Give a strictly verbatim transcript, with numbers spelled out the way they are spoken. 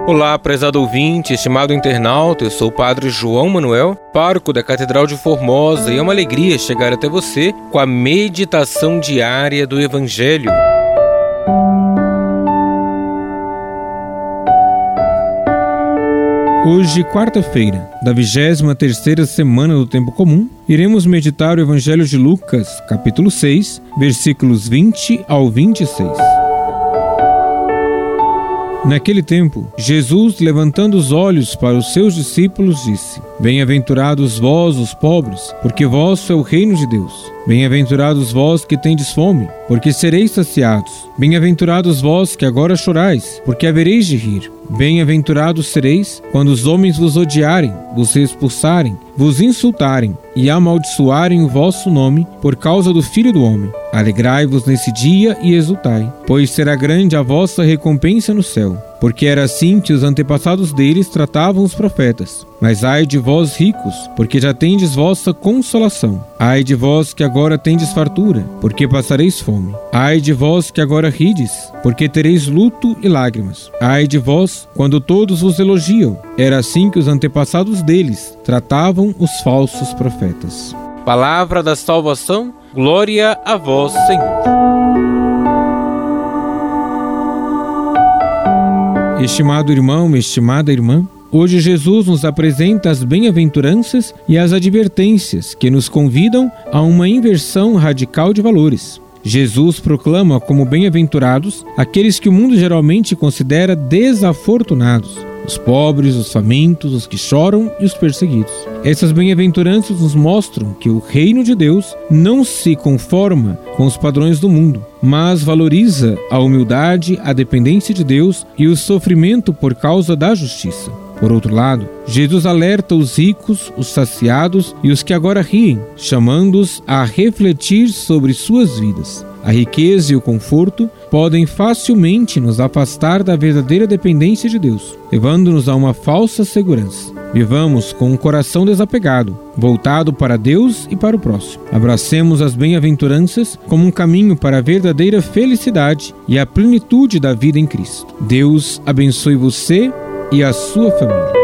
Olá, prezado ouvinte, estimado internauta, eu sou o Padre João Manuel, pároco da Catedral de Formosa, e é uma alegria chegar até você com a meditação diária do Evangelho. Hoje, quarta-feira, da vigésima terceira semana do Tempo Comum, iremos meditar o Evangelho de Lucas, capítulo seis, versículos vinte ao vinte e seis. Naquele tempo, Jesus, levantando os olhos para os seus discípulos, disse: Bem-aventurados vós, os pobres, porque vosso é o reino de Deus. Bem-aventurados vós que tendes fome, porque sereis saciados. Bem-aventurados vós que agora chorais, porque havereis de rir. Bem-aventurados sereis quando os homens vos odiarem, vos expulsarem, vos insultarem e amaldiçoarem o vosso nome por causa do Filho do Homem. Alegrai-vos nesse dia e exultai, pois será grande a vossa recompensa no céu. Porque era assim que os antepassados deles tratavam os profetas. Mas ai de vós ricos, porque já tendes vossa consolação. Ai de vós que agora tendes fartura, porque passareis fome. Ai de vós que agora rides, porque tereis luto e lágrimas. Ai de vós, quando todos vos elogiam. Era assim que os antepassados deles tratavam os falsos profetas. Palavra da salvação, glória a vós, Senhor. Estimado irmão, estimada irmã, hoje Jesus nos apresenta as bem-aventuranças e as advertências que nos convidam a uma inversão radical de valores. Jesus proclama como bem-aventurados aqueles que o mundo geralmente considera desafortunados: os pobres, os famintos, os que choram e os perseguidos. Essas bem-aventuranças nos mostram que o reino de Deus não se conforma com os padrões do mundo, mas valoriza a humildade, a dependência de Deus e o sofrimento por causa da justiça. Por outro lado, Jesus alerta os ricos, os saciados e os que agora riem, chamando-os a refletir sobre suas vidas. A riqueza e o conforto podem facilmente nos afastar da verdadeira dependência de Deus, levando-nos a uma falsa segurança. Vivamos com um coração desapegado, voltado para Deus e para o próximo. Abracemos as bem-aventuranças como um caminho para a verdadeira felicidade e a plenitude da vida em Cristo. Deus abençoe você e a sua família.